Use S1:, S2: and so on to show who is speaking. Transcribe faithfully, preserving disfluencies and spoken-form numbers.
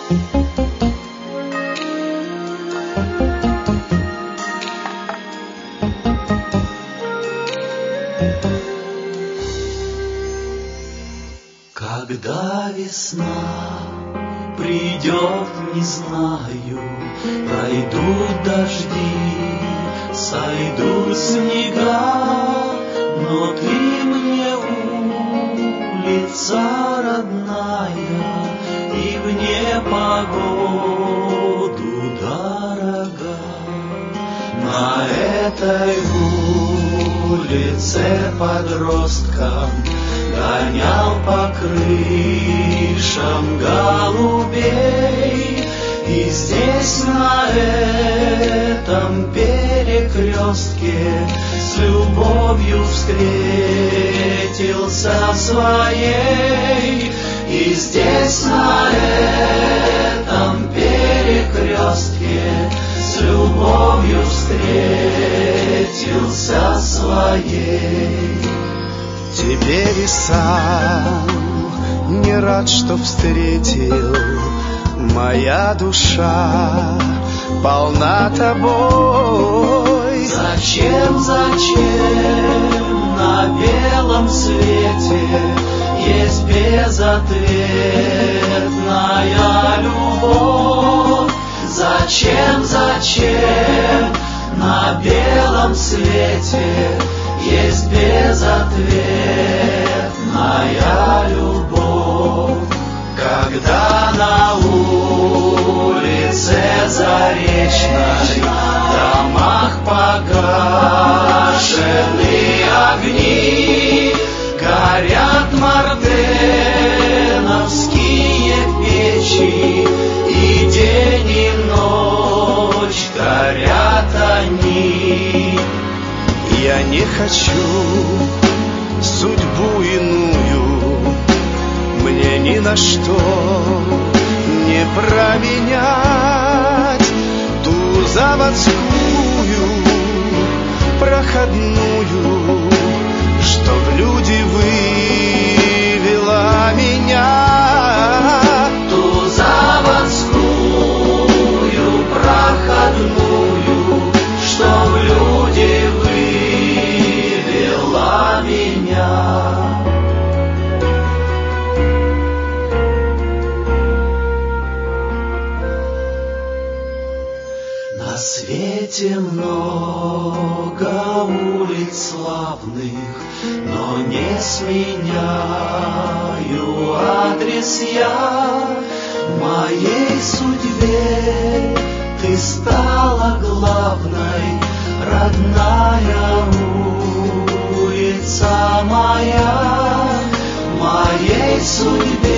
S1: Когда весна придет, не знаю, пройдут дожди, сойдут снега, но ты мне улица родная и в непогоду дорога. На этой улице подросткам гонял по крышам голубей, и здесь на этом перекрестке с любовью встретился своей. И здесь на этом перекрестке с любовью встретился своей.
S2: Теперь и сам не рад, что встретил. Моя душа полна тобой.
S1: Зачем, зачем на белом свете есть безответная любовь? Зачем, зачем на белом свете есть безответная любовь? Когда на улице Заречной в домах погашены огни, горят мартеновские печи, и день и ночь горят они.
S2: Я не хочу судьбу иную, мне ни на что не променять ту заводскую проходную, что в люди вывела меня.
S1: Ту заводскую проходную, что в люди вывела меня. На свете много улиц славных, но не сменяю адрес я. Моей судьбе ты стала главной, родная улица моя. Моей судьбе